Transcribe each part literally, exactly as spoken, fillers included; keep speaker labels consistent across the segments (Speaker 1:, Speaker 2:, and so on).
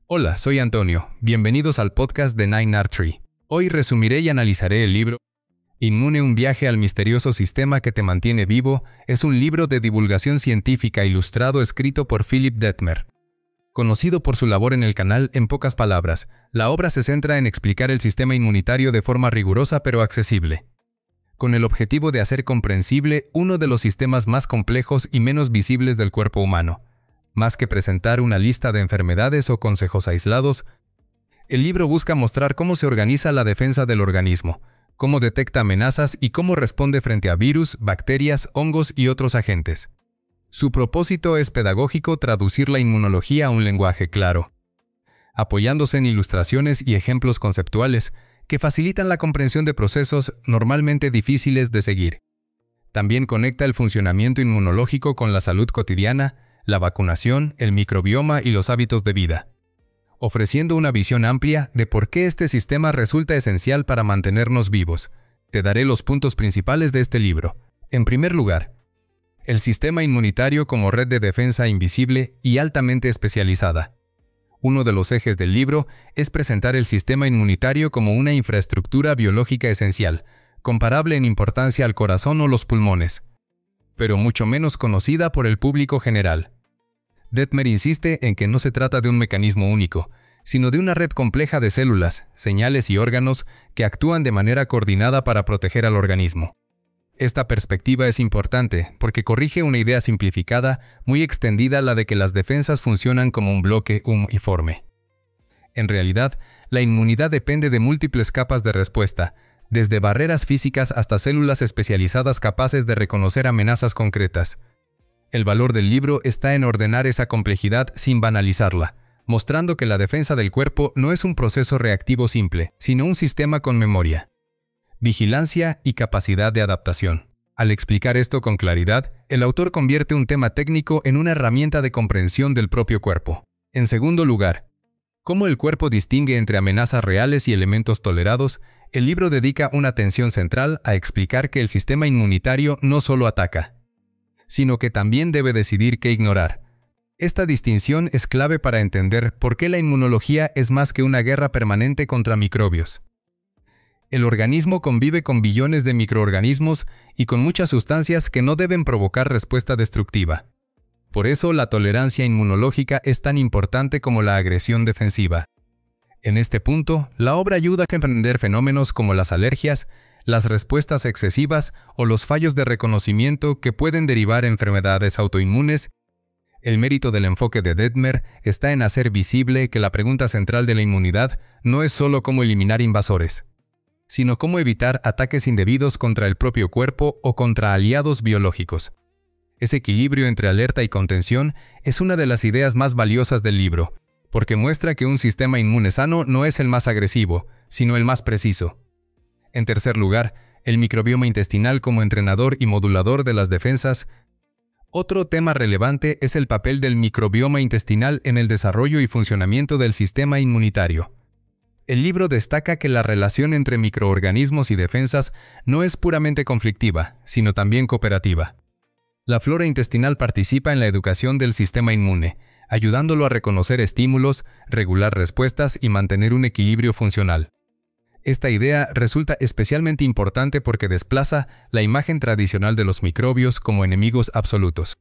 Speaker 1: Hola, soy Antonio. Bienvenidos al podcast de Nine Art Tree. Hoy resumiré y analizaré el libro Inmune, un viaje al misterioso sistema que te mantiene vivo. Es un libro de divulgación científica ilustrado escrito por Philipp Dettmer. Conocido por su labor en el canal En pocas palabras, la obra se centra en explicar el sistema inmunitario de forma rigurosa pero accesible, con el objetivo de hacer comprensible uno de los sistemas más complejos y menos visibles del cuerpo humano. Más que presentar una lista de enfermedades o consejos aislados, el libro busca mostrar cómo se organiza la defensa del organismo, cómo detecta amenazas y cómo responde frente a virus, bacterias, hongos y otros agentes. Su propósito es pedagógico: traducir la inmunología a un lenguaje claro, apoyándose en ilustraciones y ejemplos conceptuales que facilitan la comprensión de procesos normalmente difíciles de seguir. También conecta el funcionamiento inmunológico con la salud cotidiana, la vacunación, el microbioma y los hábitos de vida, ofreciendo una visión amplia de por qué este sistema resulta esencial para mantenernos vivos. Te daré los puntos principales de este libro. En primer lugar, el sistema inmunitario como red de defensa invisible y altamente especializada. Uno de los ejes del libro es presentar el sistema inmunitario como una infraestructura biológica esencial, comparable en importancia al corazón o los pulmones, pero mucho menos conocida por el público general. Dettmer insiste en que no se trata de un mecanismo único, sino de una red compleja de células, señales y órganos que actúan de manera coordinada para proteger al organismo. Esta perspectiva es importante porque corrige una idea simplificada, muy extendida, la de que las defensas funcionan como un bloque uniforme. En realidad, la inmunidad depende de múltiples capas de respuesta, desde barreras físicas hasta células especializadas capaces de reconocer amenazas concretas. El valor del libro está en ordenar esa complejidad sin banalizarla, mostrando que la defensa del cuerpo no es un proceso reactivo simple, sino un sistema con memoria, vigilancia y capacidad de adaptación. Al explicar esto con claridad, el autor convierte un tema técnico en una herramienta de comprensión del propio cuerpo. En segundo lugar, cómo el cuerpo distingue entre amenazas reales y elementos tolerados. El libro dedica una atención central a explicar que el sistema inmunitario no solo ataca, sino que también debe decidir qué ignorar. Esta distinción es clave para entender por qué la inmunología es más que una guerra permanente contra microbios. El organismo convive con billones de microorganismos y con muchas sustancias que no deben provocar respuesta destructiva. Por eso la tolerancia inmunológica es tan importante como la agresión defensiva. En este punto, la obra ayuda a comprender fenómenos como las alergias, las respuestas excesivas o los fallos de reconocimiento que pueden derivar en enfermedades autoinmunes. El mérito del enfoque de Dettmer está en hacer visible que la pregunta central de la inmunidad no es solo cómo eliminar invasores, sino cómo evitar ataques indebidos contra el propio cuerpo o contra aliados biológicos. Ese equilibrio entre alerta y contención es una de las ideas más valiosas del libro, porque muestra que un sistema inmune sano no es el más agresivo, sino el más preciso. En tercer lugar, el microbioma intestinal como entrenador y modulador de las defensas. Otro tema relevante es el papel del microbioma intestinal en el desarrollo y funcionamiento del sistema inmunitario. El libro destaca que la relación entre microorganismos y defensas no es puramente conflictiva, sino también cooperativa. La flora intestinal participa en la educación del sistema inmune, ayudándolo a reconocer estímulos, regular respuestas y mantener un equilibrio funcional. Esta idea resulta especialmente importante porque desplaza la imagen tradicional de los microbios como enemigos absolutos.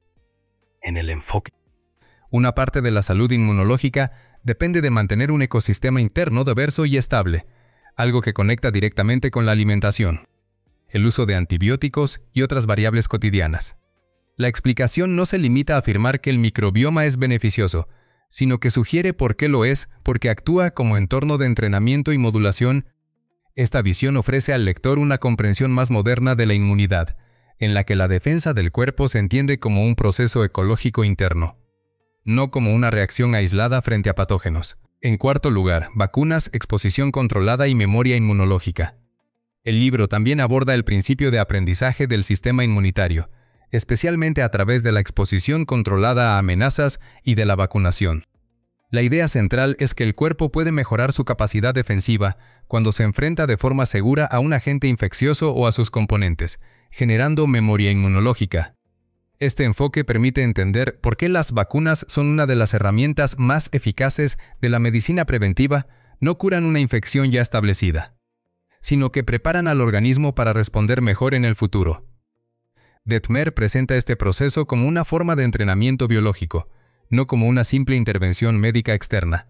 Speaker 1: En el enfoque, una parte de la salud inmunológica depende de mantener un ecosistema interno diverso y estable, algo que conecta directamente con la alimentación, el uso de antibióticos y otras variables cotidianas. La explicación no se limita a afirmar que el microbioma es beneficioso, sino que sugiere por qué lo es, porque actúa como entorno de entrenamiento y modulación. Esta visión ofrece al lector una comprensión más moderna de la inmunidad, en la que la defensa del cuerpo se entiende como un proceso ecológico interno, no como una reacción aislada frente a patógenos. En cuarto lugar, vacunas, exposición controlada y memoria inmunológica. El libro también aborda el principio de aprendizaje del sistema inmunitario, especialmente a través de la exposición controlada a amenazas y de la vacunación. La idea central es que el cuerpo puede mejorar su capacidad defensiva cuando se enfrenta de forma segura a un agente infeccioso o a sus componentes, generando memoria inmunológica. Este enfoque permite entender por qué las vacunas son una de las herramientas más eficaces de la medicina preventiva. No curan una infección ya establecida, sino que preparan al organismo para responder mejor en el futuro. Detmer presenta este proceso como una forma de entrenamiento biológico, no como una simple intervención médica externa.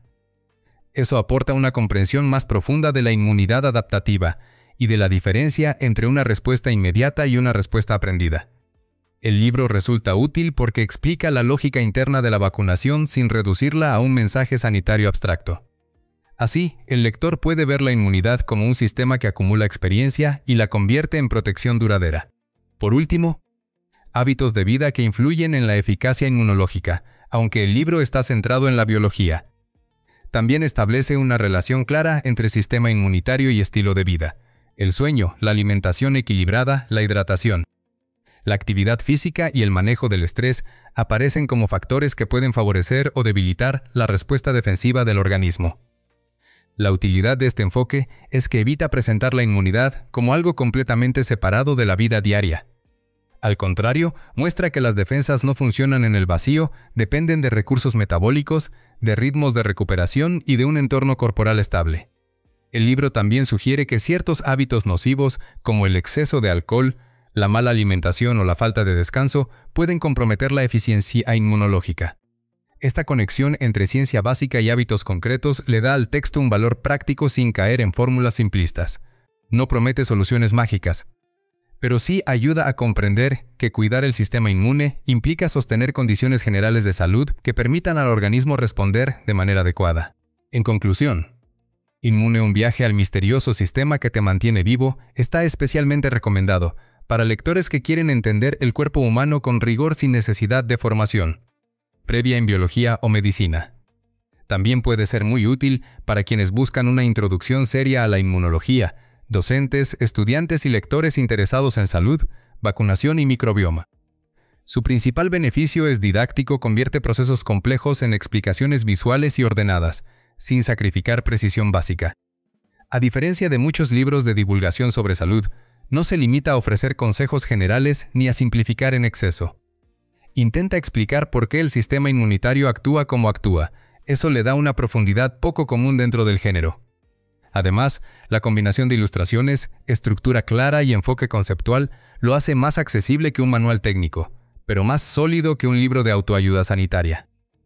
Speaker 1: Eso aporta una comprensión más profunda de la inmunidad adaptativa y de la diferencia entre una respuesta inmediata y una respuesta aprendida. El libro resulta útil porque explica la lógica interna de la vacunación sin reducirla a un mensaje sanitario abstracto. Así, el lector puede ver la inmunidad como un sistema que acumula experiencia y la convierte en protección duradera. Por último, hábitos de vida que influyen en la eficacia inmunológica, aunque el libro está centrado en la biología. También establece una relación clara entre sistema inmunitario y estilo de vida. El sueño, la alimentación equilibrada, la hidratación, la actividad física y el manejo del estrés aparecen como factores que pueden favorecer o debilitar la respuesta defensiva del organismo. La utilidad de este enfoque es que evita presentar la inmunidad como algo completamente separado de la vida diaria. Al contrario, muestra que las defensas no funcionan en el vacío, dependen de recursos metabólicos, de ritmos de recuperación y de un entorno corporal estable. El libro también sugiere que ciertos hábitos nocivos, como el exceso de alcohol, la mala alimentación o la falta de descanso, pueden comprometer la eficiencia inmunológica. Esta conexión entre ciencia básica y hábitos concretos le da al texto un valor práctico sin caer en fórmulas simplistas. No promete soluciones mágicas, pero sí ayuda a comprender que cuidar el sistema inmune implica sostener condiciones generales de salud que permitan al organismo responder de manera adecuada. En conclusión, Inmune, un viaje al misterioso sistema que te mantiene vivo, está especialmente recomendado para lectores que quieren entender el cuerpo humano con rigor sin necesidad de formación previa en biología o medicina. También puede ser muy útil para quienes buscan una introducción seria a la inmunología, docentes, estudiantes y lectores interesados en salud, vacunación y microbioma. Su principal beneficio es didáctico, convierte procesos complejos en explicaciones visuales y ordenadas, sin sacrificar precisión básica. A diferencia de muchos libros de divulgación sobre salud, no se limita a ofrecer consejos generales ni a simplificar en exceso. Intenta explicar por qué el sistema inmunitario actúa como actúa. Eso le da una profundidad poco común dentro del género. Además, la combinación de ilustraciones, estructura clara y enfoque conceptual lo hace más accesible que un manual técnico, pero más sólido que un libro de autoayuda sanitaria.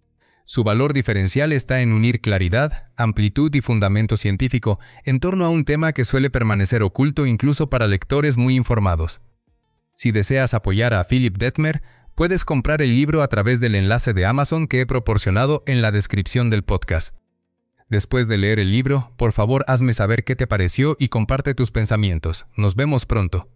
Speaker 1: Su valor diferencial está en unir claridad, amplitud y fundamento científico en torno a un tema que suele permanecer oculto incluso para lectores muy informados. Si deseas apoyar a Philipp Detmer, puedes comprar el libro a través del enlace de Amazon que he proporcionado en la descripción del podcast. Después de leer el libro, por favor hazme saber qué te pareció y comparte tus pensamientos. Nos vemos pronto.